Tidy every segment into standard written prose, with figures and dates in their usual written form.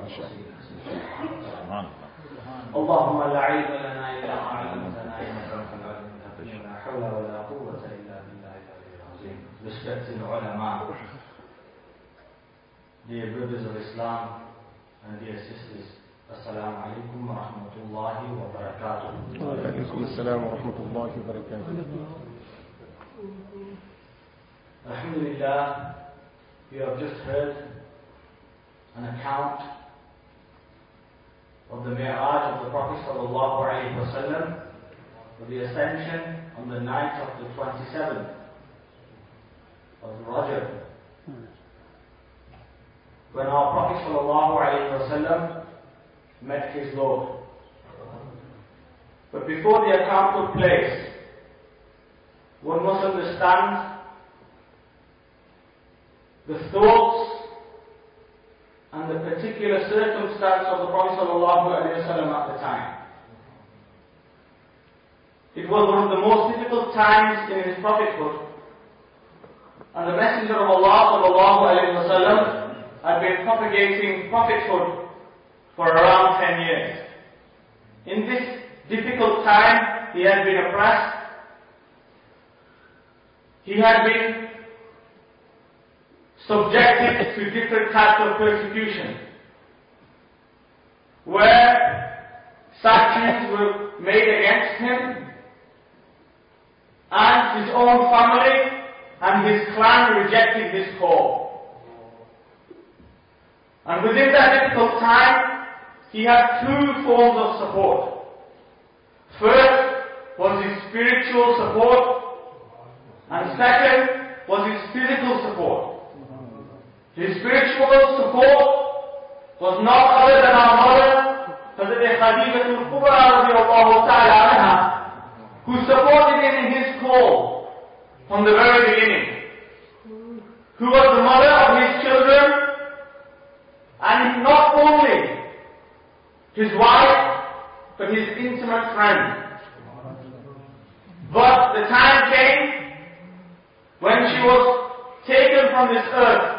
اللهم لا علم لنا إلا ما علمتنا إنك أنت العليم الحكيم لا حول ولا قوة إلا بالله العلي العظيم. Respected ulama, dear brothers of Islam and dear sisters, Assalamu alaikum wa rahmatullahi wa barakatuh. Wa alaikum assalam wa rahmatullahi wa barakatuh. Alhamdulillah, we have just heard an account of the Mi'raj of the Prophet sallallahu alaihi wasallam, of the ascension on the night of the 27th of Rajab, when our Prophet sallallahu alaihi wasallam met his Lord. But before the account took place, one must understand the thoughts and the particular circumstance of the Prophet ﷺ at the time. It was one of the most difficult times in his prophethood, and the Messenger of Allah ﷺ had been propagating prophethood for around 10 years. In this difficult time, he had been oppressed, he had been subjected to different types of persecution, where statues were made against him, and his own family and his clan rejected his call. And within that difficult time, he had two forms of support. First was his spiritual support, and second was his physical support. His spiritual support was not other than our mother, Hazrat Khadija al-Kubra radiyallahu ta'ala anha, who supported him in his call from the very beginning, who was the mother of his children, and not only his wife, but his intimate friend. But the time came when she was taken from this earth,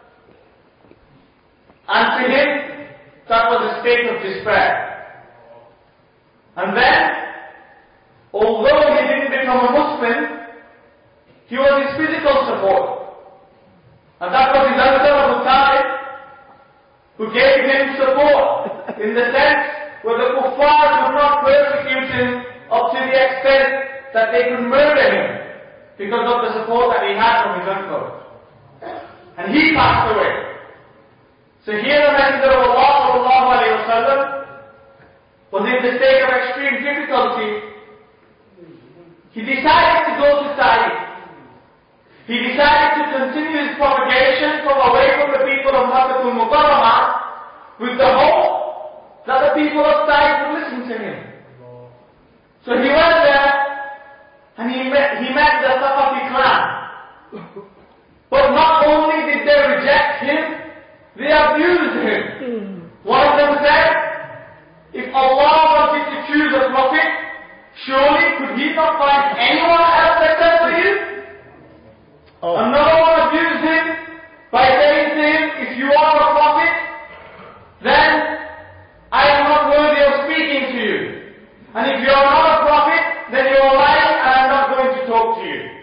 and to him, that was a state of despair. And then, although he didn't become a Muslim, he was his physical support. And that was his uncle Abu Talib, who gave him support, in the sense where the kuffar could not persecute him up to the extent that they could murder him, because of the support that he had from his uncle. And he passed away. So here the Messenger of Allah sallallahu alayhi wa sallam was in the state of extreme difficulty. He decided to go to Taif. He decided to continue his propagation from away from the people of Makkah al-Mukarramah with the hope that the people of Taif would listen to him. So he went there and he met the Thaqafi clan. But not only did they reject him, they abused him. One of them said, if Allah wanted to choose a prophet, surely could he not find anyone else except for you? Another one abused him by saying to him, if you are a prophet, then I am not worthy of speaking to you. And if you are not a prophet, then you are lying and I am not going to talk to you.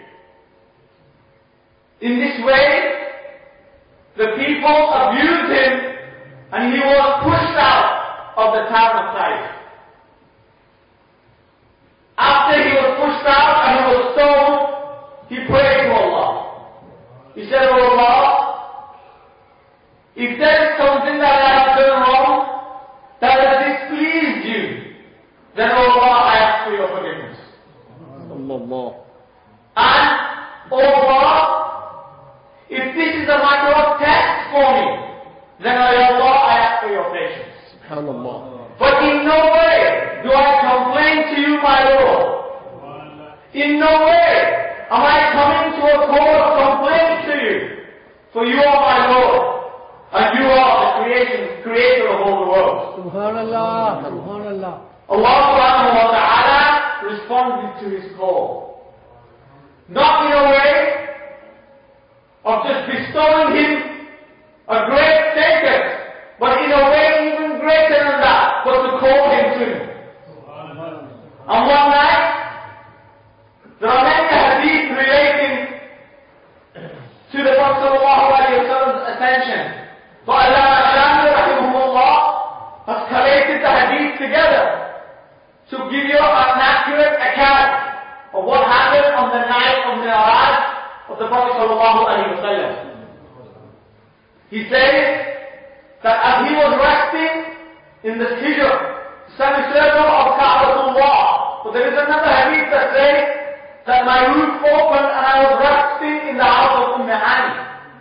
In this way, the people abused him and he was pushed out of the town of Taif. After he was pushed out and he was stoned, he prayed to Allah. He said, "Oh Allah, if there is something that I have done wrong that has displeased you, then oh Allah, I ask for your forgiveness. And oh Allah, if this is a matter of test for me, then oh Allah, I ask for your patience. But in no way do I complain to you, my Lord. In no way am I coming to a call of complaint to you, for you are my Lord, and you are the creator of all the world." Subhanallah, Subhanallah. Allah subhanahu wa ta'ala responded to his call. Not in a way of just bestowing him a great status, but in a way he Prophet sallallahu alaihi wasallam. He says that as he was resting in the hijr, semicircle of Ka'batullah, but there is another hadith that says that my roof opened and I was resting in the house of Hani.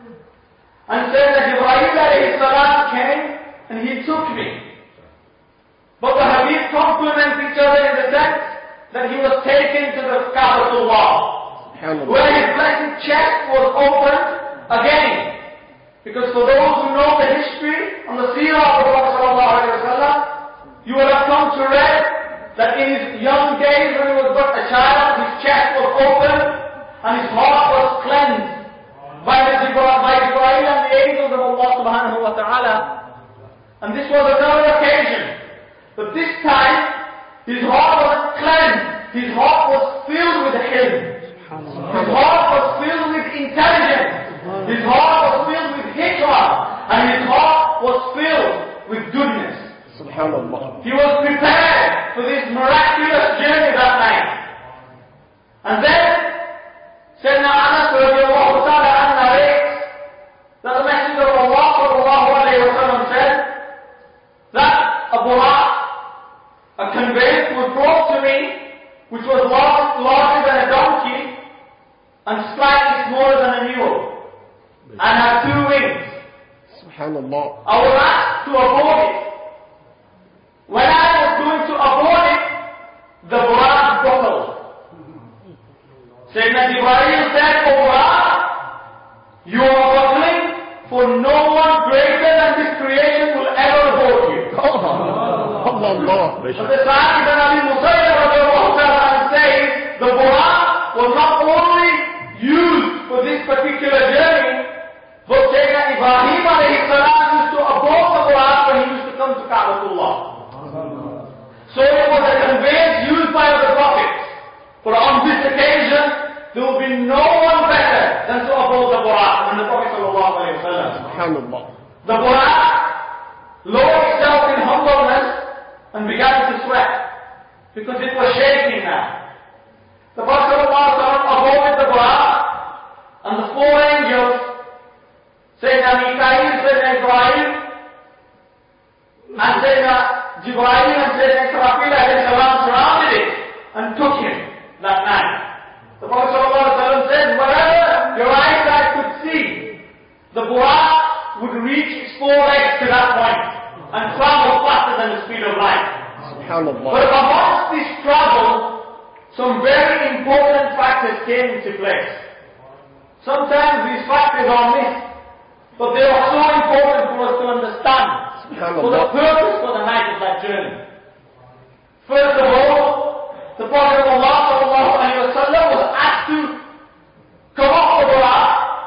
And says that Jibreel alayhi salam came and he took me. But the hadith complements each other in the sense that he was taken to the Ka'batullah, where his blessed chest was opened again. Because for those who know the history and the seerah of the Prophet sallallahu alaihi wasallam, you will have come to read that in his young days when he was but a child, his chest was opened and his heart was cleansed by Jibreel and the angels of Allah subhanahu wa ta'ala. And this was another occasion. But this time, his heart was cleansed. His heart was filled with hilm. His heart was filled with intelligence. His heart was filled with hikmah. And his heart was filled with goodness. Subhanallah. He was prepared for this miraculous journey that night. And then, Sayyidina Anas radiallahu ta'ala an narrates that the Messenger of Allah sallallahu alayhi wa sallam said that a buraq, a conveyance, was brought to me which was larger than a donkey and slightly smaller than a mule and had 2 wings. Subhanallah. I was asked to aboard it. When I was going to aboard it, the buraq buckled. Sayyidina Jibreel said, "O buraq, you are buckling, for no one greater than this creation will ever hold you." Allah. But the Sa'id ibn Abi Musayyib radiallahu ta'ala says, the buraq was not only used for this particular journey, but Sayyidina Ibrahim alayhi salam used to aboard the buraq when he used to come to Ka'batullah. So it was a conveyance used by the prophets. But on this occasion, there will be no one better than to aboard the buraq than the Prophet sallallahu alayhi wa sallam. Subhanallah. The buraq lowered itself in humbleness and began to sweat because it was shaking now. The Prophet sallallahu alayhi wa sallam aboarded the buraq and the 4 angels, Sayyidina Mikael, Sayyidina Ibrahim, and Sayyidina Jibreel and Sayyidina Israfil alayhi salam surrounded it and took him that night. The Prophet ﷺ said, wherever your eyesight could see, the buraq would reach its 4 legs to that point and travel faster than the speed of light. Subhanallah. But amongst this travel, some very important factors came into place. Sometimes these factors are missed, but they are so important for us to understand for the purpose for the night of that journey. First of all, the Prophet of Allah sallallahu alayhi wa sallam was asked to come off the buraq,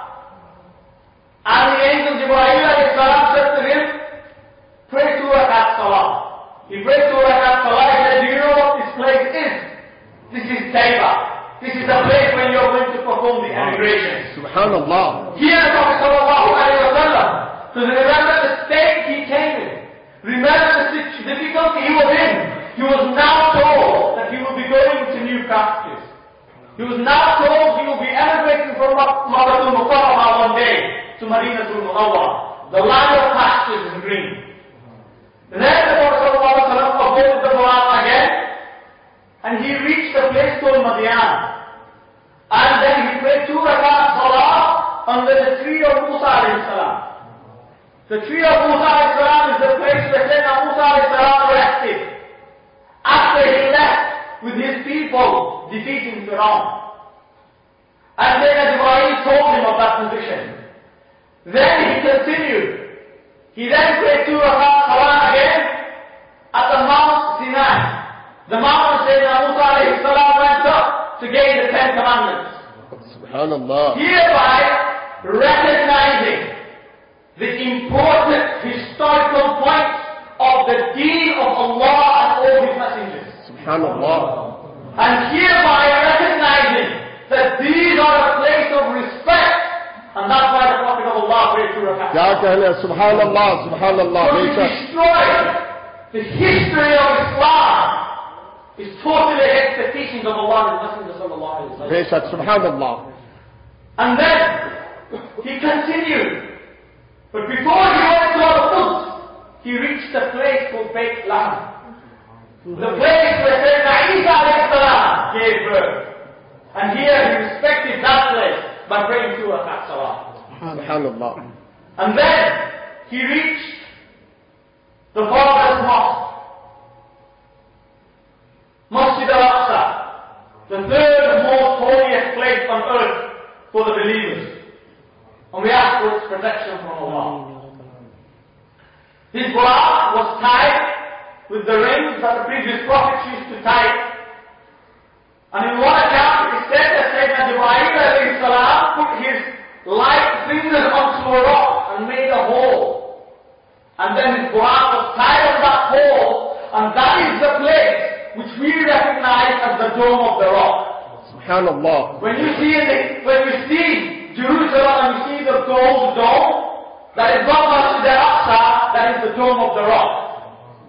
and the angel Jibreel alayhi salam said to him, pray 2 rakat salah. He prayed 2 rakat salah. He said, do you know what this place is? This is Taiba. This is the place where you're going to perform the emigration. Subhanallah. Here the Prophet sallallahu alayhi wa sallam, so remember the state he came in. Remember the difficulty he was in. He was now told that he will be going to new pastures. He was now told he will be emigrating from Makkatul Mukarramah one day to Madinatul Munawwar, the land of pastures and green. Then the Prophet ﷺ aboarded the buraq again, and he reached a place called Madian. And then he prayed 2 rakat salah under the tree of Musa alayhi salam. The tree of Musa alayhi salam is the place where Sayyidina Musa alayhi salam rested after he left with his people defeating Fir'aun. And Sayyidina Jibreel told him of that position. Then he continued. He then prayed 2 rakat salah again at the Mount Sinai. The mountain Sayyidina Musa alayhi salam went up to gain the 10 commandments. Subhanallah. Hereby recognizing the important historical points of the deen of Allah and all His messengers. Subhanallah. And hereby recognizing that these are a place of respect. And that's why the Prophet of Allah prayed 2 rakats. Ya kahla, Subhanallah, Subhanallah. So to destroy the history of Islam is totally against the teachings of Allah and His Messenger sallallahu alayhi wa sallam. Beshak, Subhanallah. And then he continued. But before he went to Al-Quds, he reached a place called Beit Lahm. The place where Sayyidina Isa alayhi salam gave birth. And here he respected that place by praying 2 rakat salah. Subhanallah. And then he reached the father's mosque, Masjid al-Aqsa, the third most holiest place on earth for the believers. And we ask for its protection from Allah. His buraq was tied with the rings that the previous prophets used to tie. And in one account it said that Sayyidina Jibreel alayhi salam put his light fingers onto a rock and made a hole. And then his buraq was tied on that hole, and that is the place which we recognize as the dome of the rock. Subhanallah. When you see Jerusalem and you see the gold dome, that is not Masjid al-Aqsa, that is the dome of the rock.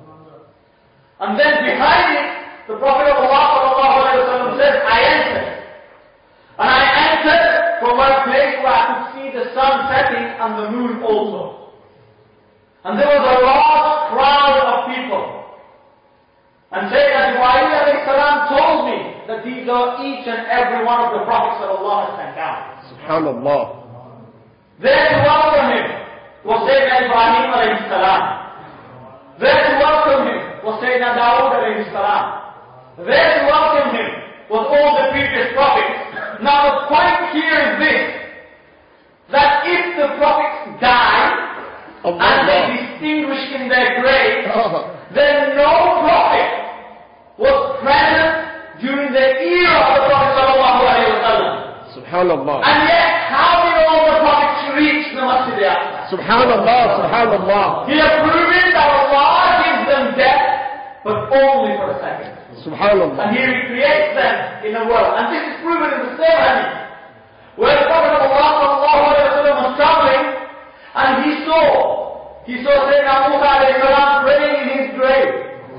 And then behind it, the Prophet of Allah says, I entered. And I entered from a place where I could see the sun setting and the moon also. And there was a large crowd of people. And Sayyidina Jibreel alayhi salam told me that these are each and every one of the prophets that Allah has sent down. Subhanallah. There to welcome him was Sayyidina Ibrahim alayhi salam. There to welcome him was Sayyidina Dawood alayhi salam. There to welcome him was all the previous prophets. Now the point here is this, that if the prophets die and they distinguish in their grave, then no prophet was present during the era of the Prophet sallallahu alayhi wa sallam. Subhanallah. And yet, how did all the prophets reach the Masjid al-Aqsa? Subhanallah. Subhanallah. He has proven that Allah gives them death, but only for a second. Subhanallah. And He recreates them in the world. And this is proven in the same hadith, where the Prophet of Allah sallallahu alayhi wa sallam was traveling, and he saw Sayyidina Musa alayhi salam praying in his grave.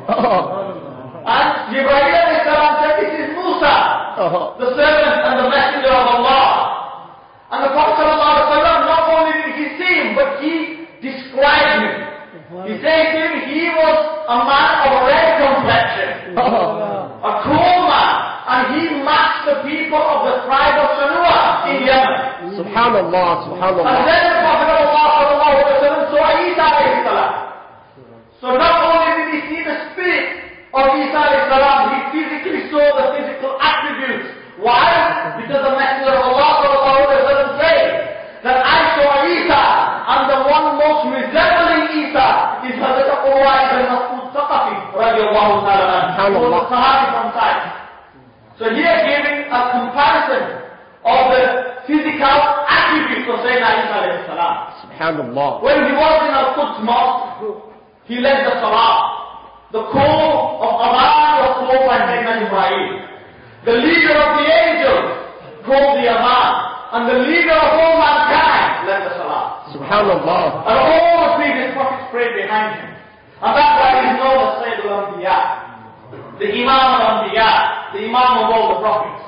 And Jibreel alayhi salam said, this is Musa, the servant and the messenger of Allah. And the Prophet sallallahu alayhi wa sallam, not only did he see him, but he described him. He said to him, he was a man of a red complexion, a cool man, and he matched the people of the tribe of Sanua in Yemen. Subhanallah. And Subhanallah. then the Prophet of Allah sallallahu alayhi wa sallam saw Isa alayhi salam. So not only did he see the spirit of Isa alayhi salam, he physically saw the physical attributes. Why? Because the Messenger of Allah sallallahu alayhi wa sallam said that I saw Isa, and the one most resembling Isa is Hazrat Urwa ibn Mas'ud Thaqafi radiallahu ta'ala anhu, who was a Sahabi from Sa'id. So here giving a comparison of the physical attributes of Sayyidina Isa alayhi salam. Subhanallah. When he was in Al-Quds Mosque, he led the Salah. The call of Adhan was called by Sayyidina Jibreel. The leader of the angels called the Adhan. And the leader of all mankind led the Salah. Subhanallah. And all the previous prophets prayed behind him. And that's why he is known as Sayyid al-Anbiya, the Imam al-Anbiya, the Imam of all the prophets.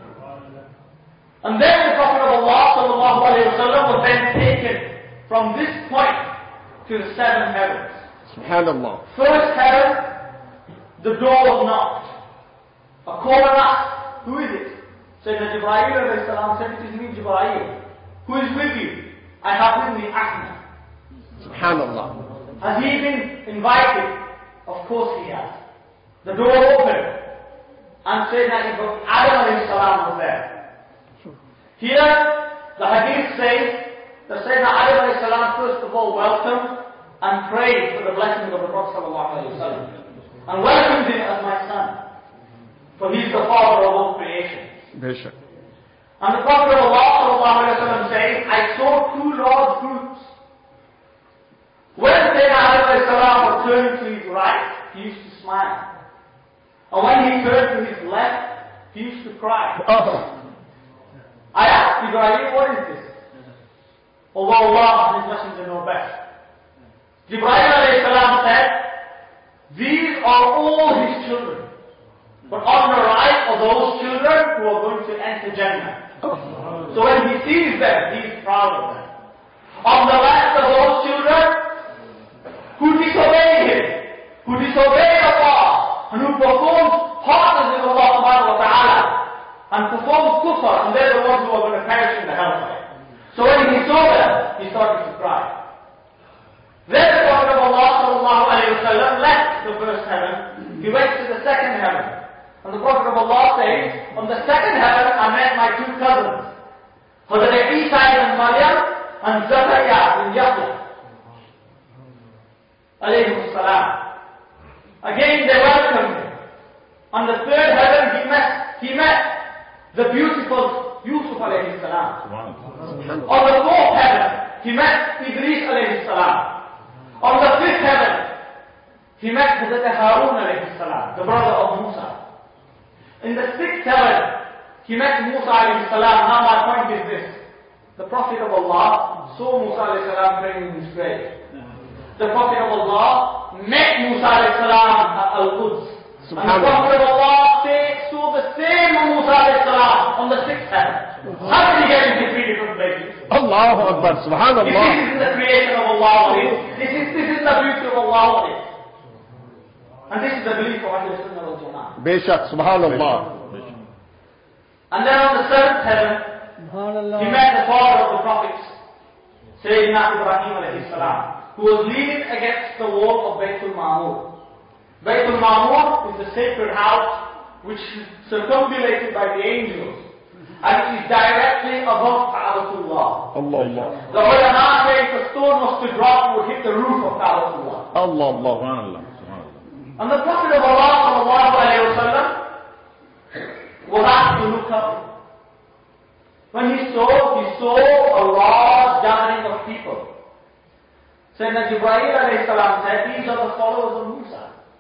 And then the Prophet of Allah sallallahu alayhi wa sallam was then taken from this point to the 7 heavens. Subhanallah. First heaven, the door was knocked. A caller asked, who is it? Sayyidina Jibreel alayhi salam said, it is me, Jibreel. Who is with you? I have with me Ahmed. Subhanallah. Has he been invited? Of course he has. The door opened, and Sayyidina Adam alayhi salam was there. Here, the hadith says that Sayyidina Adam alayhi salam first of all welcomed and prayed for the blessings of the Prophet sallallahu alayhi wa sallam, and welcomed him as my son, for he is the father of all creation. Bishop. And the Prophet of Allah sallallahu alayhi wa sallam says, I saw 2 large groups. When Sayyidina Adam alayhi salam was turning to his right, he used to smile. And when he turned to his left, he used to cry. I asked Jibreel, what is this? Although Allah and His Messenger know best. Jibreel alayhi salam said, these are all his children. But on the right are those children who are going to enter Jannah. So when he sees them, he is proud of them. On the last of those children who disobeyed him, who disobeyed Allah, and who performed partners with Allah subhanahu wa ta'ala, and performed kufr, and they're the ones who are going to perish in the hellfire. So when he saw them, he started to cry. Then the Prophet of Allah sallallahu alayhi wa sallam left the first heaven, he went to the second heaven. And the Prophet of Allah says, on the second heaven I met my two cousins, Hazrat Isa ibn Maryam and Zakaria ibn Yahya alayhi salam. Again they welcomed him. On the third heaven he met the beautiful Yusuf alayhi salam. On the fourth heaven he met Idris alayhi salam. On the fifth heaven he met Hazrat Harun alayhi salam, the brother of Musa. In the sixth heaven he met Musa alayhi salam. Now my point is this: the Prophet of Allah saw Musa alayhi salam praying in his grave. The Prophet of Allah met Musa alayhi salam at Al-Quds. And the Prophet of Allah saw the same Musa alayhi salam on the sixth heaven. How did he get into three different places? Allahu Akbar, subhanallah. This is the creation of Allah. This is the beauty of Allah. And this is the belief of Ahlul Sunnah wal Jama'ah. Beshak, subhanallah. And then on the seventh heaven, he met the father of the prophets, Sayyidina Ibrahim alayhi salam, who was leaning against the wall of Baytul Ma'mur. Baytul Ma'mur is the sacred house which is circumambulated by the angels, and it is directly above Ka'batullah. Allah. The ulama say if a stone was to drop, it would hit the roof of Ka'batullah. Allah. And the Prophet of Allah sallallahu alayhi wa sallam was asked to look up. When he saw a large gathering of people. Sayyidina Jibreel alayhi salam said, these are the followers of Musa.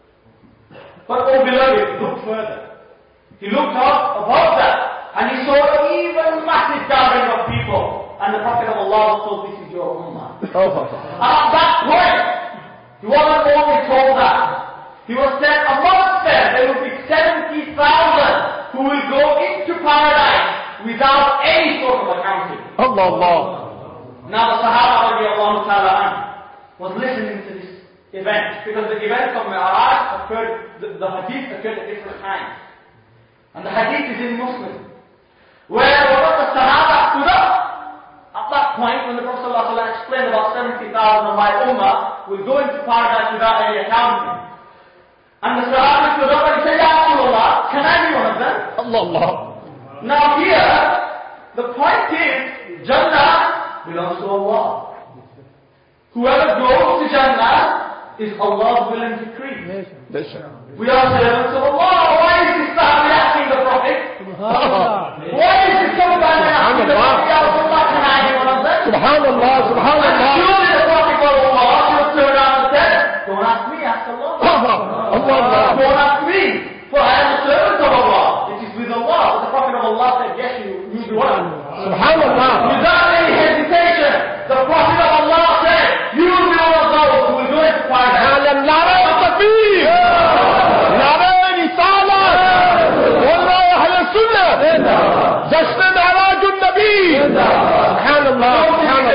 But oh beloved, look further. He looked up above that, and he saw an even massive gathering of people. And the Prophet of Allah was told, this is your ummah. And at that point, he wasn't only told that. He was said amongst them there will be 70,000 who will go into paradise without any sort of accounting. Allah. Now the Sahaba radiallahu ta'ala was listening to this event, because the event of Mi'raj occurred, the hadith occurred at different times. And the hadith is in Muslim, where one of the Sahaba stood up at that point when the Prophet ﷺ explained about 70,000 of my ummah will go into paradise without any accounting. And the Sahaba stood up and he said, Ya Rasulullah, can I be one of them? Allah. Now here, the point is, Jannah belongs to Allah. Whoever goes to Jannah is Allah's willing decree. Beshak. We are servants of Allah. Why is this Sahabi asking the Prophet? Why is this somebody asking the Prophet, Ya Rasulullah, can I be one of them? Subhanallah. And surely the Prophet of Allah should turn around and say, don't ask me, ask Allah. Don't ask me, for I am a servant of Allah. It is with Allah. But the Prophet of Allah said, yes, you do one. Subhanallah. Without any hesitation, the Prophet of Allah said, you will be one of those who will go into paradise. نعرہ تکبیر نعرہ رسالت واللہ اہل سنت جشن معراج النبی سبحان اللہ سبحان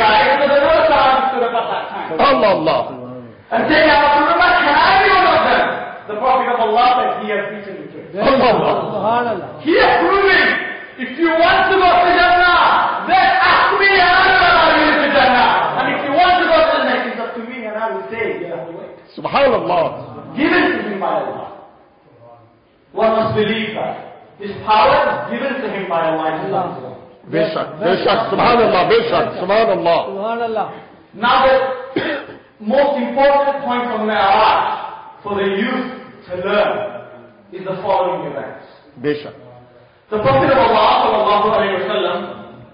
اللہ اللہ And say, Ya Rasulullah, can I be one of them? The Prophet of Allah said, he has beaten the truth. He is proving, if you want to go to Jannah, then ask me and I will allow you to Jannah. And if you want to go to Jannah, it's up to me and I will say, you have to wait. Subhanallah. Given to him by Allah. One must believe that. His power is given to him by Allah. Beshak, subhanallah, beshak, subhanallah. Now the most important point from Mi'raj for the youth to learn is the following events. Beshak. The Prophet of Allah sallallahu alayhi wa sallam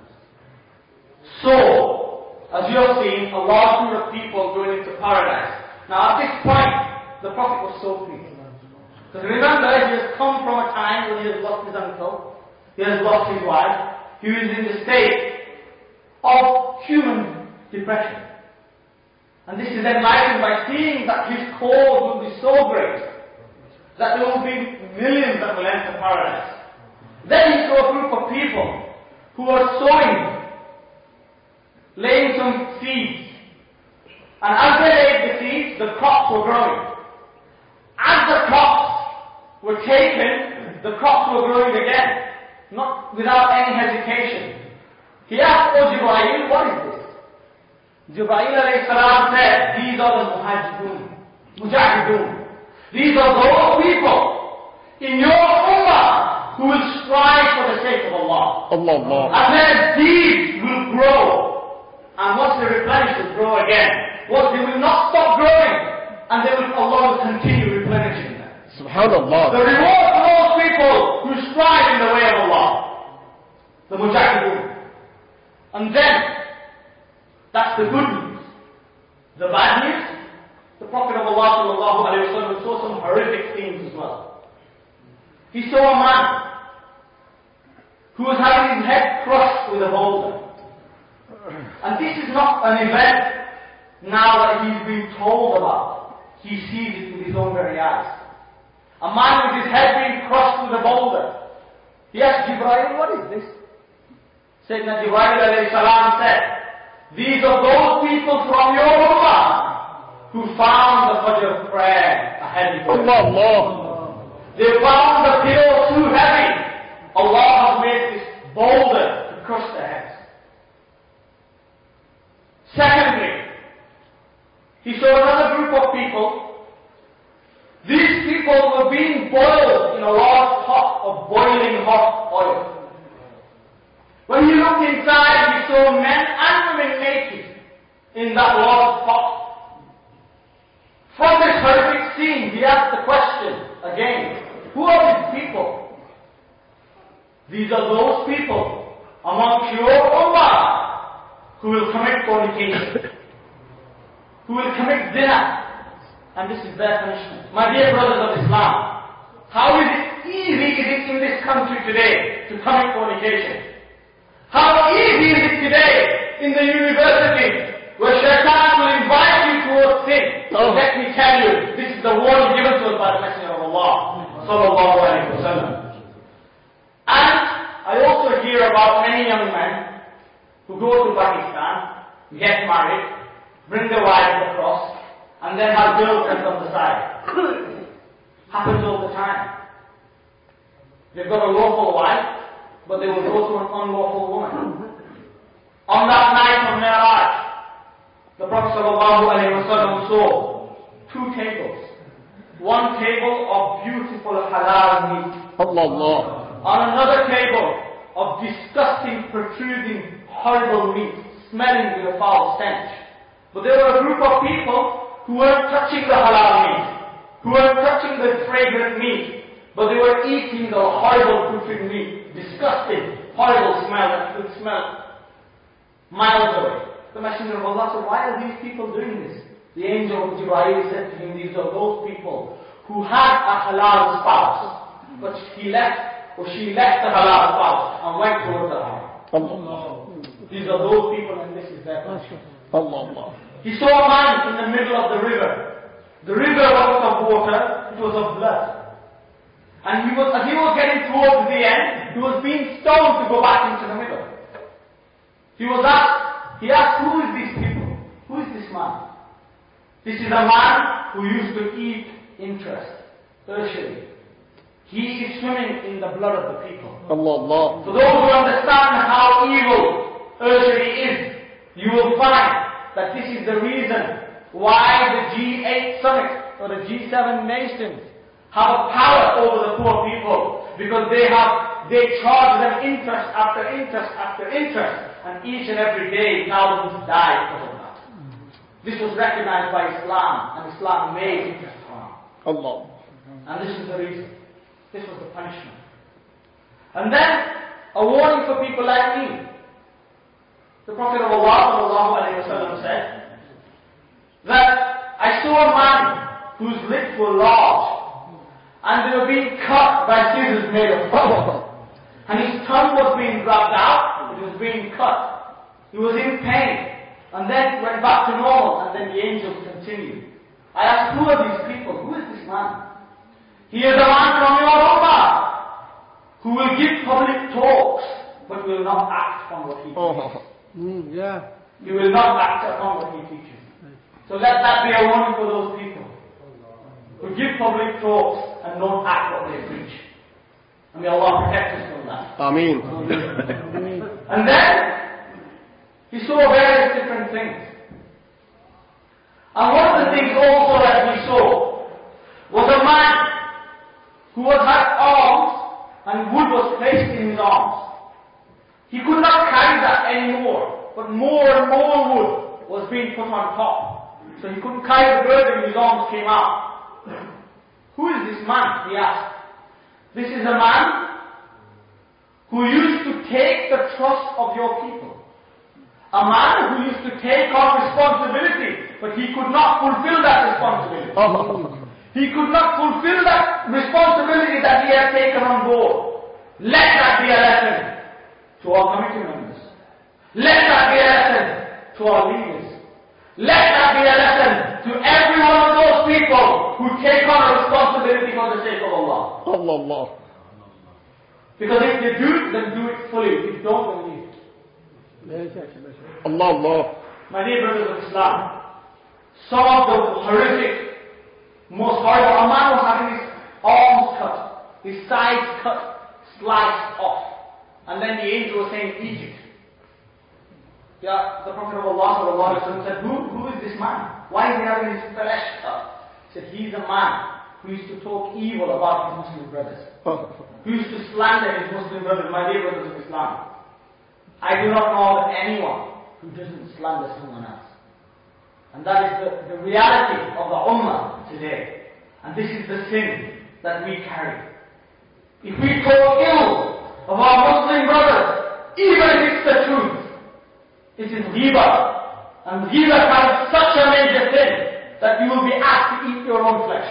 saw, as you have seen, a large group of people going into paradise. Now at this point, the Prophet was so pleased. Because remember, he has come from a time when he has lost his uncle, he has lost his wife, he was in the state of human depression. And this is enlightened by seeing that his cause will be so great that there will be millions that will enter paradise. Then he saw a group of people who were sowing, laying some seeds. And as they laid the seeds, the crops were growing. As the crops were taken, the crops were growing again, not without any hesitation. He asked, "O Jibreel, what is this?" Jibreel alayhi salam said, "These are the mujahideen. These are those people in your ummah who will strive for the sake of Allah. Allah. And their deeds will grow. And once they replenish, will grow again. Once they will not stop growing, and Allah will continue replenishing them." Subhanallah. The reward for those people who strive in the way of Allah, the mujahideen. And then, that's the good news. The bad news, the Prophet of Allah sallallahu alayhi wa sallam saw some horrific things as well. He saw a man who was having his head crushed with a boulder. And this is not an event now that he's been told about. He sees it with his own very eyes. A man with his head being crushed with a boulder. He asked Jibreel, "What is this?" Sayyidina Jibreel alayhi salam said, "These are those people from your ummah who found the Fajr prayer a heavy burden. Allah. They found the pillow too heavy. Allah has made this boulder to crush their heads." Secondly, he saw another group of people. These people were being boiled in a large pot of boiling hot oil. When he looked inside, he saw men and women naked in that large pot. From this horrific scene, he asked the question again, who are these people? These are those people amongst your ummah who will commit fornication, who will commit zina, and this is their punishment. My dear brothers of Islam, how easy is it in this country today to commit fornication? How easy is it today in the universities where shaitan will invite you towards sin? Oh. Let me tell you, this is the warning given to us by the Messenger of Allah sallallahu alaihi wasallam. And I also hear about many young men who go to Pakistan, get married, bring their wives across, and then have girlfriends on the side. Happens all the time. They've got a lawful wife, but they will go to an unlawful woman. On that night on Mi'raj, the Prophet ﷺ saw two tables. One table of beautiful halal meat. Allah. On another table of disgusting, protruding, horrible meat, smelling with a foul stench. But there were a group of people who weren't touching the halal meat, who weren't touching the fragrant meat, but they were eating the horrible, putrid meat, disgusting, horrible smell that could smell miles away. The Messenger of Allah said, "Why are these people doing this?" The angel Jibreel said to him, "These are those people who had a halal spouse, but he left, or she left the halal spouse and went towards the haram." Allah. These are those people, and this is their punishment. Allah. He saw a man in the middle of the river. The river wasn't of water, it was of blood. And as he was getting towards the end, he was being stoned to go back into the middle. He asked, "Who is these people? Who is this man?" This is a man who used to eat interest, usury. He is swimming in the blood of the people. Allah. For those who understand how evil usury is, you will find that this is the reason why the G8 summit or the G7 nations have a power over the poor people, because they charge them interest after interest after interest, and each and every day thousands die because of that. This was recognized by Islam, and Islam made interest haram. Allah. And this is the reason. This was the punishment. And then a warning for people like me. The Prophet of Allah said that I saw a man whose lips were large, and they were being cut by scissors made of rubber. And his tongue was being grabbed out, it was being cut. He was in pain, and then went back to normal, and then the angels continued. I asked, who are these people? Who is this man? He is a man from your ummah who will give public talks but will not act on what he teaches. Yeah. You will not act upon what he teaches. So let that be a warning for those people who give public talks and don't act what they preach. And may Allah protect us from that. Ameen. And then, he saw various different things. And one of the things also that he saw was a man who had arms and wood was placed in his arms. He could not carry that anymore, but more and more wood was being put on top. So he couldn't carry the burden, his arms came out. Who is this man? He asked. This is a man who used to take the trust of your people. A man who used to take on responsibility, but he could not fulfill that responsibility. He could not fulfill that responsibility that he had taken on board. Let that be a lesson to our committee members. Let that be a lesson to our leaders. Let that be a lesson to every one of those people who take on a responsibility for the sake of Allah. Allah. Because if they do it, then do it fully. If you don't, then leave it. Allah. My dear brothers of Islam, some of the horrific, most horrible, a man was having his arms cut, his sides cut, sliced off. And then the angel was saying, Egypt. Yeah, the Prophet of Allah said, who is this man? Why is he having his flesh cut? He said, he's a man who used to talk evil about his Muslim brothers. Who used to slander his Muslim brothers, my dear brothers of Islam. I do not know of anyone who doesn't slander someone else. And that is the reality of the Ummah today. And this is the sin that we carry. If we talk ill of our Muslim brothers, even if it's the truth, it is ghibah. And ghibah becomes such a major sin that you will be asked to eat your own flesh.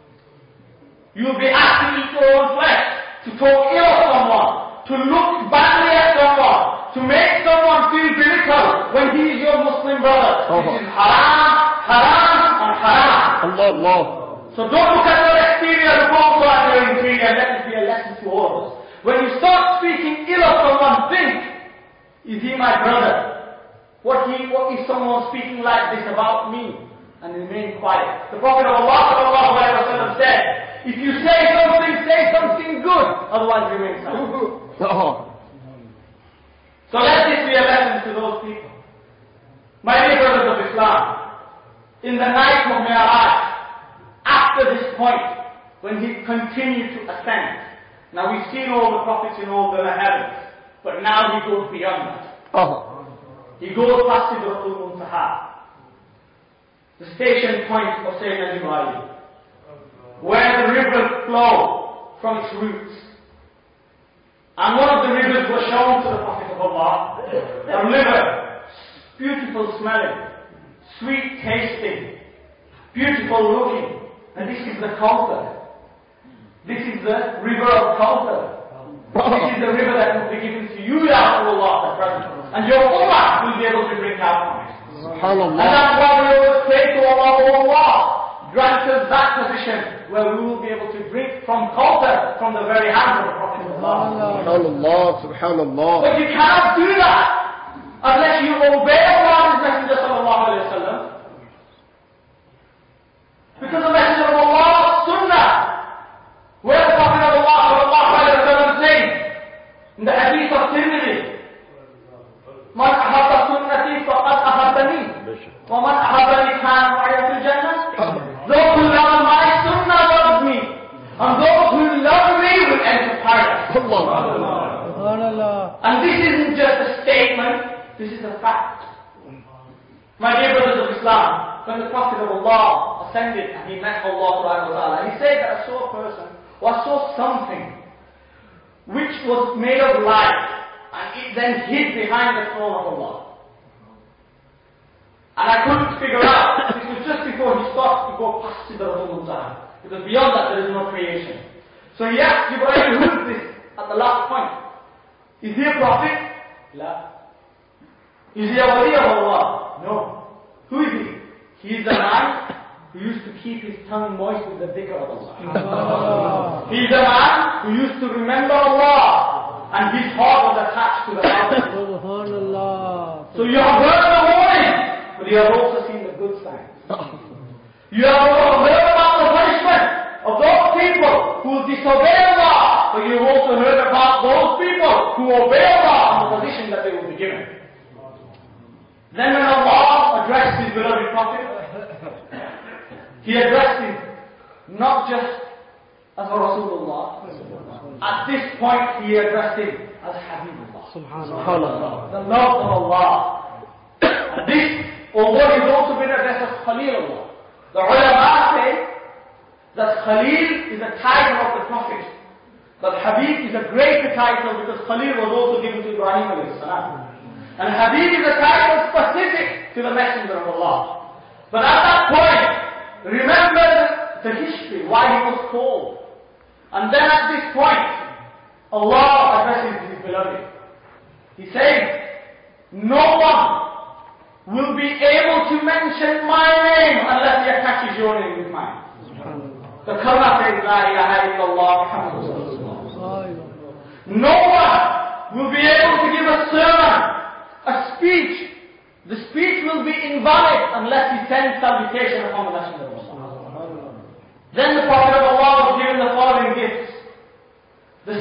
You will be asked to eat your own flesh, to talk ill of someone, to look badly at someone, to make someone feel belittled when he is your Muslim brother. This is haram, haram, and haram. Allah. So don't look at your exterior, look also at your interior. Let it be a lesson to all of us. When you start speaking ill of someone, think, is he my brother? What is someone speaking like this about me? And remain quiet. The Prophet of Allah said, if you say something good, otherwise remain silent. So let this be a lesson to those people. My dear brothers of Islam, in the night of Mi'raj, after this point, when he continued to ascend, now we've seen all the prophets in all the heavens, but now he goes beyond that. He goes past Sidratul Muntaha, the station point of Sayyidina Jibreel, where the rivers flow from its roots. And one of the rivers was shown to the Prophet of Allah, a river, beautiful smelling, sweet tasting, beautiful looking, and this is the Kawthar. This is the river of Kawthar. This is the river that will be given to you, Ya Allah, the present. And your ummah will be able to drink out from it. And that's why we always pray to Allah, oh Allah, grant us that position where we will be able to drink from Kawthar, from the very hand of the Prophet of Allah. Subhanallah. But you cannot do that unless you obey Allah and His Messenger sallallahu alayhi wa sallam. Because the Messenger of Allah, Sunnah, where the Prophet of Allah sallallahu alayhi wa sallam says, in the hadith of Tirmidhi, من أحب سنتي فقد أحبني ومن أحبني كان معي في الجنة. Those who love my sunnah love me, and those who love me will enter paradise. And this isn't just a statement, this is a fact. My dear brothers of Islam, when the Prophet of Allah ascended and he met Allah subhanahu wa ta'ala, he said that I saw a person, or I saw something which was made of light, and it then hid behind the throne of Allah. And I couldn't figure out, this was just before he starts to go past Sidratul Muntaha, because beyond that there is no creation. So he asked Jibreel, who is this? At the last point. Is he a prophet? La. Is he a wali of Allah? No. Who is he? He is a man who used to keep his tongue moist with the dhikr of Allah. He is a man who used to remember Allah and his heart was attached to the Prophet. Subhanallah. So you have heard the warning, but you have also seen the good signs. You have heard about the punishment of those people who disobey Allah, but you have also heard about those people who obey Allah and the position that they will be given. Then when Allah addressed his beloved Prophet, he addressed him not just as a Rasulullah. At this point he addressed him as Habibullah. Subhanallah. The love of Allah. And this, although he has also been addressed as Khalilullah. The ulama say that Khalil is a title of the Prophet. But Habib is a greater title because Khalil was also given to Ibrahim alayhi salam. And Habib is a title specific to the Messenger of Allah. But at that point, remember the history, why he was called. And then at this point, Allah addresses his beloved. He says, no one will be able to mention my name unless he attaches your name with mine. The Kalmah says, La ilaha illallah Muhammadur Rasulullah. No one will be able to give a sermon, a speech. The speech will be invalid unless he sends salutation upon the Messenger of Allah. Then the Prophet of Allah was given the following gifts. The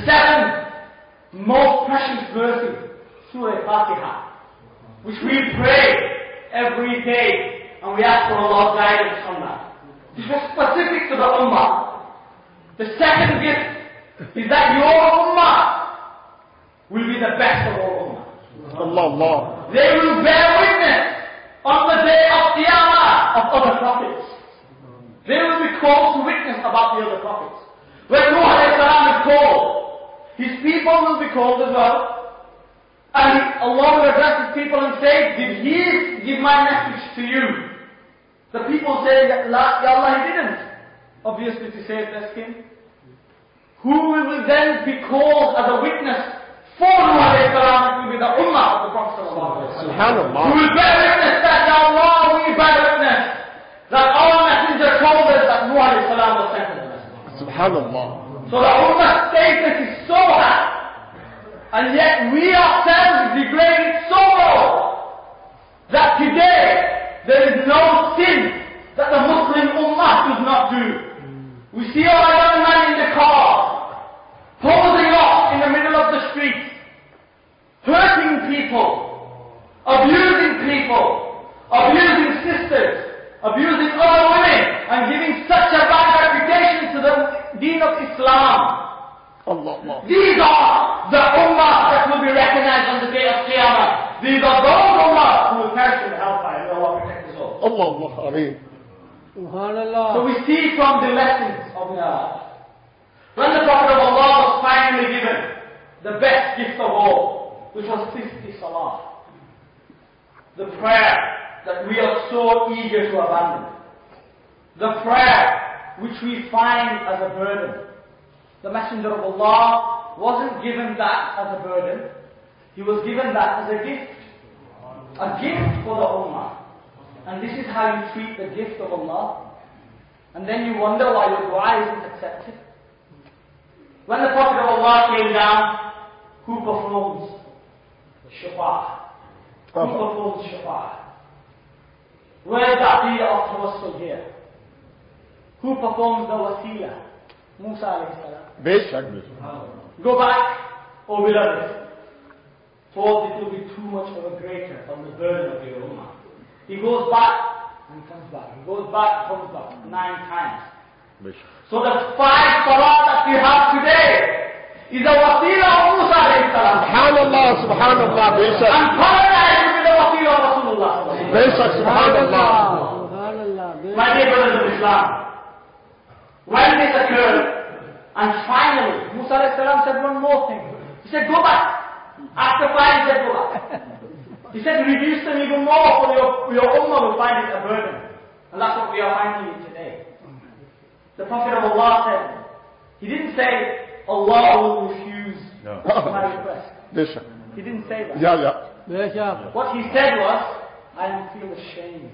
7 most precious verses, Surah Fatiha, which we pray every day and we ask for Allah's guidance from that. This was specific to the Ummah. The second gift is that your Ummah will be the best of all Ummah. Allah. They will bear witness on the day of Qiyamah of other prophets. They will be called to witness about the other prophets. When Nuh alayhi salam is called, his people will be called as well. And Allah will address his people and say, did he give my message to you? The people say, Ya Allah, he didn't. Obviously to save their skin. Who will then be called as a witness for Nuh alayhi salam? It will be the Ummah of the Prophet sallallahu alaihi wasallam. Subhanallah. Who will bear witness that, Ya Allah, we bear witness that our messenger told us that Nuh alayhi salam was sent as a messenger. Subhanallah. So the Ummah's status is so high. And yet we ourselves degraded so low that today there is no sin that the Muslim Ummah does not do. We see our young man in the car, posing off in the middle of the street, hurting people, abusing sisters, abusing other women, and giving such a bad reputation to the deen of Islam. Allah. These are the Ummah that will be recognized on the day of Qiyamah. These are those Ummah who will perish in the hellfire. May Allah protect us all. Allah. Ameen. Subhanallah. So we see from the lessons of Mi'raj, when the Prophet of Allah was finally given the best gift of all, which was 50 salah, the prayer that we are so eager to abandon, the prayer which we find as a burden. The Messenger of Allah wasn't given that as a burden. He was given that as a gift. A gift for the Ummah. And this is how you treat the gift of Allah. And then you wonder why your dua isn't accepted. When the Prophet of Allah came down, who performs shafa'ah? Who performs shafa'ah? Where is the aqidah of tawassul here? Who performs the wasila? Musa alayhi salam. Basic. Go back, O beloved, for it will be too much of a greater from the burden of your ummah. He goes back and comes back. He goes back, comes back 9 times. So the 5 salah that we have today is a wasila of Musa alayhi salam. Subhanallah. Basic. And paradise will be the wasila of Rasulullah. Basic. Subhanallah. Subhanallah. My dear brothers of Islam, when this occurred, and finally, Musa alayhi salam said one more thing. He said, go back. After 5, he said, go back. He said, reduce them even more, for your ummah will find it a burden. And that's what we are finding today. The Prophet of Allah said, he didn't say, Allah will refuse my request. Basic. He didn't say that. Yeah. What he said was, I feel ashamed.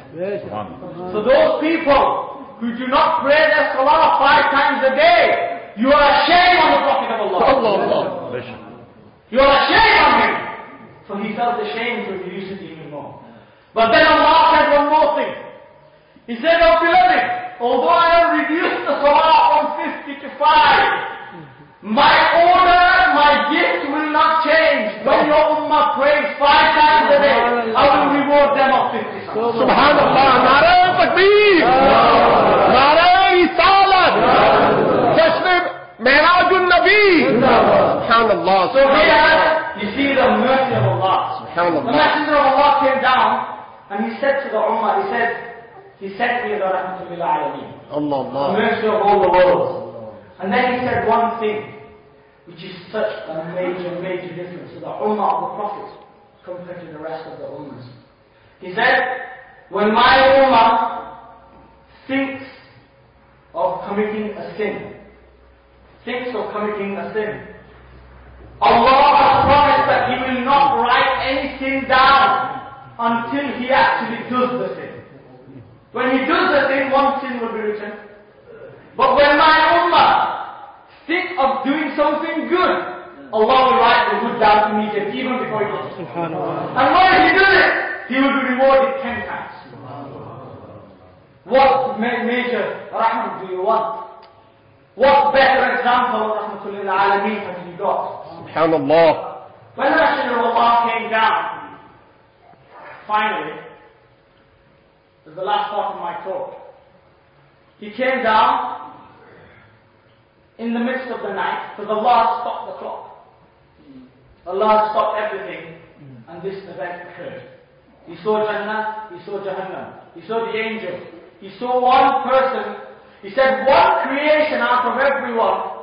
Basic. So those people who do not pray their salah 5 times a day, You are a shame on the Prophet of Allah. Allah. You are a shame on him. So he felt ashamed to reduce it even more. But then Allah said one more thing. He said, "Oh beloved, although I have reduced the salah from 50 to 5, my order, my gift will not change. When your ummah prays 5 times a day, I will reward them of 50 times." Subhanallah. Nara Takbir. Nara Risalat. Jasne Mi'rajun Nabi. Subhanallah. So here, you see the mercy of Allah. Subhanallah. The Messenger of Allah came down and he said to the ummah, he said to me, "Rahmatullah alayhi." Allah. The mercy of all the world. And then he said one thing, which is such a major difference to the ummah of the Prophet compared to the rest of the ummahs. He said, when my ummah thinks of committing a sin, Allah has promised that He will not write any sin down until He actually does the sin. When He does the sin, one sin will be written. But when my ummah think of doing something good, Allah will write the good down immediately, even before He does it. And when He does it, He will be rewarded 10 times. What major rahmah do you want? What better example of Rahmatul Alameen have you got? Subhanallah. When the Messenger of Allah came down, finally, this is the last part of my talk. He came down in the midst of the night, because Allah stopped the clock. Allah stopped everything, and this event occurred. He saw Jannah, he saw Jahannam, he saw the angels, he saw one person. He said, one creation out of everyone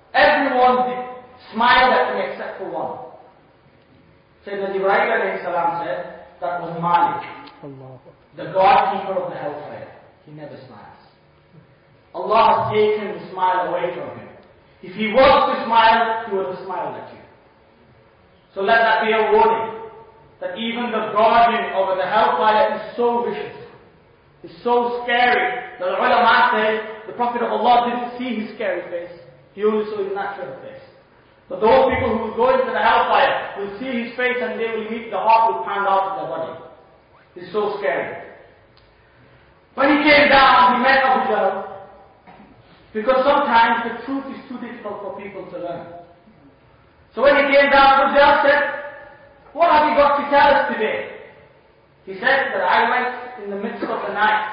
smiled at me except for one. Sayyidina Jibreel alayhi salam said, that was Malik, the God keeper of the hellfire. He never smiles. Allah has taken the smile away from him. If he was to smile, he would have smiled at you. So let that be a warning, that even the guardian over the hellfire is so vicious. It's so scary. The ulama say the Prophet of Allah didn't see his scary face. He only saw his natural face. But those people who will go into the hellfire will see his face and they will meet, the heart will pound out of their body. It's so scary. When he came down, he met Abu Jahl. Because sometimes the truth is too difficult for people to learn. So when he came down, Abu Jahl said, "What have you got to tell us today?" He said that I went in the midst of the night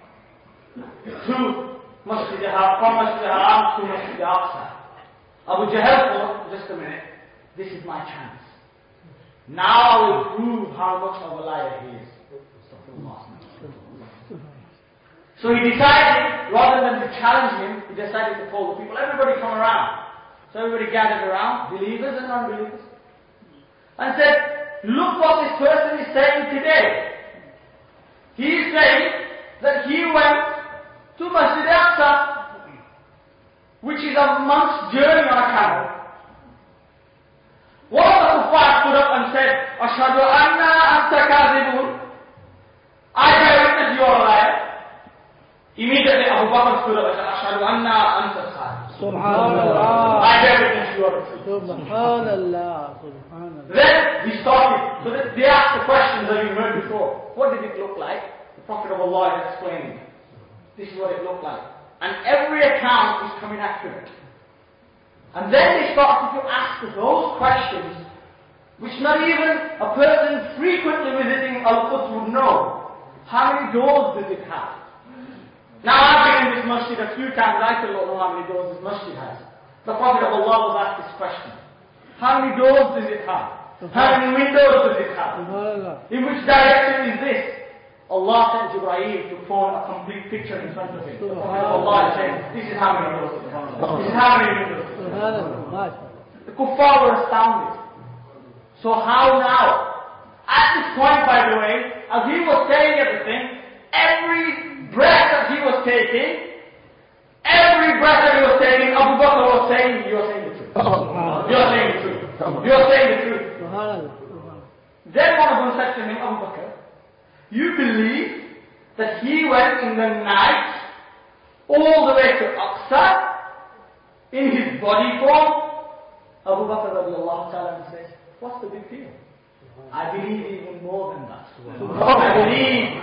to Masjid al-Haram, from Masjid al-Haram to Masjid al-Aqsa. Abu Jahl thought, just a minute, this is my chance. Now I will prove how much of a liar he is. So he decided, rather than to challenge him, he decided to call the people. Everybody come around. So everybody gathered around, believers and unbelievers, and said, "Look what this person is saying today. He is saying that he went to Masjid al-Aqsa, which is a month's journey on a camel." One of the kuffar stood up and said, "Ashhadu anna anta kadhibun." I bear witness you are a liar. Immediately Abu Bakr stood up and said, "Ashhadu anna anta sadiq." Subhanallah. I bear witness you are a true. Subhanallah. Subhanallah. Then we started. So they asked the questions that you heard before. What did it look like? The Prophet of Allah is explaining. This is what it looked like. And every account is coming accurate. And then they started to ask those questions which not even a person frequently visiting Al-Quds would know. How many doors does it have? Now I've been in this masjid a few times, I still don't know how many doors this masjid has. The Prophet of Allah was asked this question. How many doors does it have? How many windows does it have? In which direction is this? Allah sent Jibreel to phone a complete picture in front of him. The Prophet of Allah is saying, this is how many doors it has. This is how many windows it has. The kuffar were astounded. So how now? At this point, by the way, as he was saying everything, every breath that he was taking, Abu Bakr was saying, "You are saying the truth. You are saying the truth. You are saying the truth." Then one of them said to him, "Abu Bakr, you believe that he went in the night all the way to Aqsa in his body form, Abu Bakr radiallahu ta'ala says, what's the big deal? I believe even more than that. I believe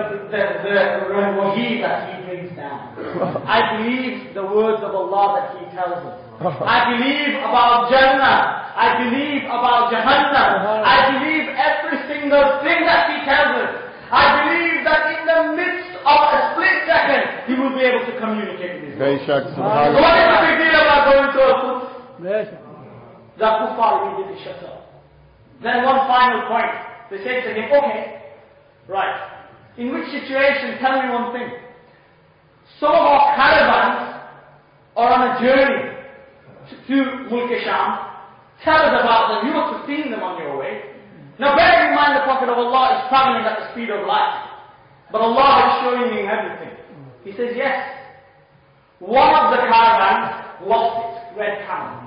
the wahi that he brings down. I believe the words of Allah that he tells us. I believe about Jannah. I believe about Jahannam. I believe every single thing that he tells us. I believe that in the midst of a split second, he will be able to communicate with his Lord. So what is the big deal about going to Al-Quds? The kuffar immediately shuts up. Then one final point. They say to him, okay, right. In which situation, tell me one thing. Some of our caravans are on a journey to Mulk-e-Sham. Tell us about them. You must have seen them on your way. Now bear in mind the Prophet of Allah is traveling at the speed of light. But Allah is showing him everything. He says, yes. One of the caravans lost its red camel.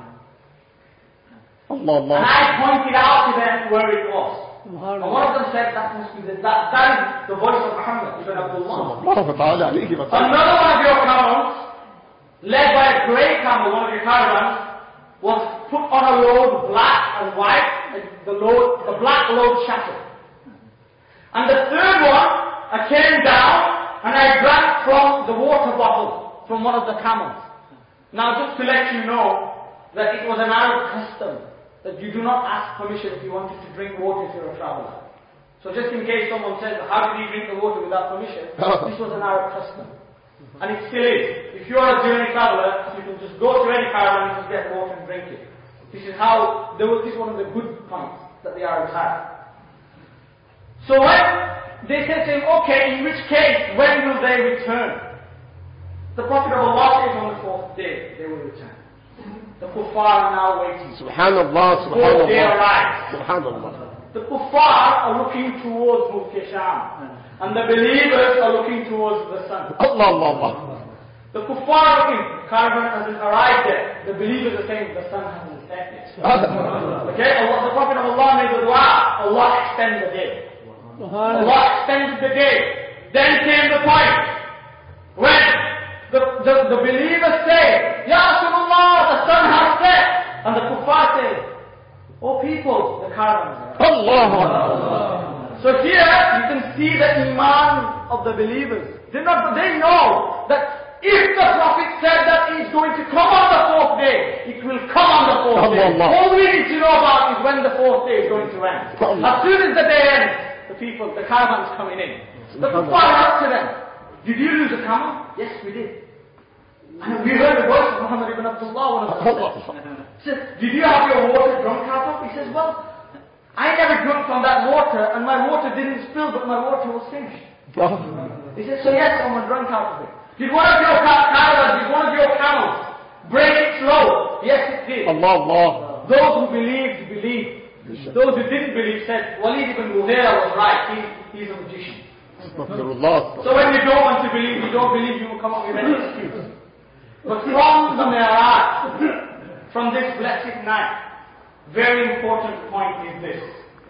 And I pointed out to them where it was. And one of them said, that must be that is the voice of Muhammad ibn Abdullah. Another one of your camels, led by a grey camel, one of your caravans, was put on a load black and white, the black load shattered. And the third one, I came down and I drank from the water bottle from one of the camels. Now just to let you know that it was an Arab custom that you do not ask permission if you wanted to drink water if you're a traveler. So just in case someone says, how did he drink the water without permission? This was an Arab custom. And it still is. If you're a journey traveler, you can just go to any caravan and just get water and drink it. This is one of the good points that the Arabs had. So when they said to him, okay, in which case, when will they return? The Prophet of Allah says on the fourth day, they will return. The kuffar are now waiting. Subhanallah, Subhanallah. They arrive. Subhanallah. The kuffar are looking towards Mulk-e-Sham. And the believers are looking towards the sun. Allah. The kuffar are looking, caravan hasn't arrived yet. The believers are saying the sun hasn't set yet. Okay, the Prophet of Allah made the dua. Allah extend the day. Allah extended the day. Then came the point when the believers say, Ya Rasulullah, the sun has set. And the kuffar say, oh people, the caravan is arrived. Allah. So here you can see the iman of the believers. They know that if the Prophet said that he is going to come on the fourth day, it will come on the fourth day. All we need to know about is when the fourth day is going to end. As soon as the day ends, the caravan is coming in. The kuffar asked to them, did you lose a camel? Yes, we did. And we heard the voice of Muhammad ibn Abdullah, one of them said, did you have your water drunk out of? He says, well, I never drank from that water, and my water didn't spill, but my water was finished. He says, so yes, someone drank out of it. Did one of your camels break its load? Yes, it did. Allah. Those who believed. Those who didn't believe said, Walid ibn Mughira was right. He's a magician. So when you don't want to believe, you don't believe, you will come up with any excuse. But from the Mi'raj, from this blessed night, very important point is this.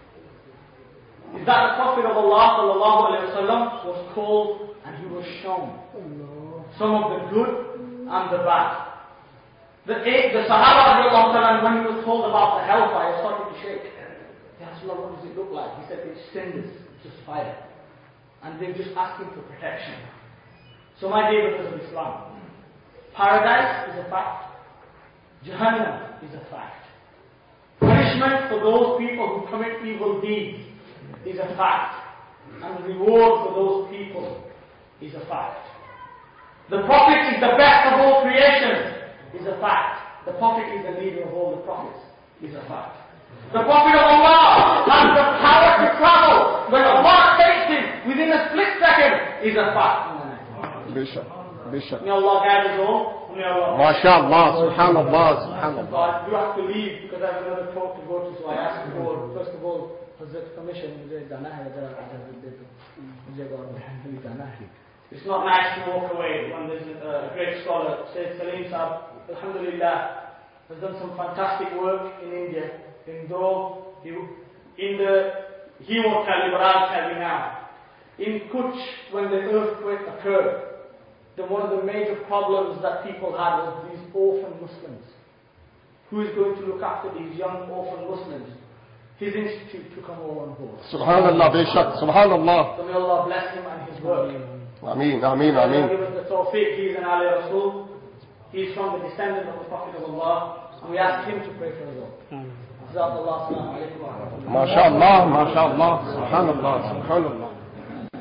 Is that the Prophet of Allah sallallahu alayhi wa sallam was called and he was shown some of the good and the bad. The Sahaba radiallahu ta'ala, when he was told about the hellfire, started to shake. Ya Rasulullah, what does it look like? He said, it's cinders, it's just fire. And they're just asking for protection. So my dear brothers of Islam, paradise is a fact. Jahannam is a fact. Punishment for those people who commit evil deeds is a fact. And reward for those people is a fact. The Prophet is the best of all creation is a fact. The Prophet is the leader of all the prophets is a fact. The Prophet of Allah has the power to travel when Allah takes him within a split second is a fact. Bishop. May Allah guide us all. May Allah. MashaAllah, subhanallah. I do have to leave because I have another talk to go to, so I ask for, first of all, Hazrat permission. It's not nice to walk away when there's a great scholar, Sayyid Salim Saab, alhamdulillah, has done some fantastic work in India. He won't tell you, but I'll tell you now. In Kutch, when the earthquake occurred, one of the major problems that people had was these orphan Muslims. Who is going to look after these young orphan Muslims? His institute took them all on board. Subhanallah, Bishak, Subhanallah. So may Allah bless him and his work. Ameen, Ameen, May Allah Ameen. give us the tawfiq. He is an Ali Rasul. He is from the descendant of the Prophet of Allah. And we ask him to pray for us all. Jazakallah, assalamu alaikum wa rahmatullah. MashaAllah, MashaAllah, Subhanallah, Subhanallah.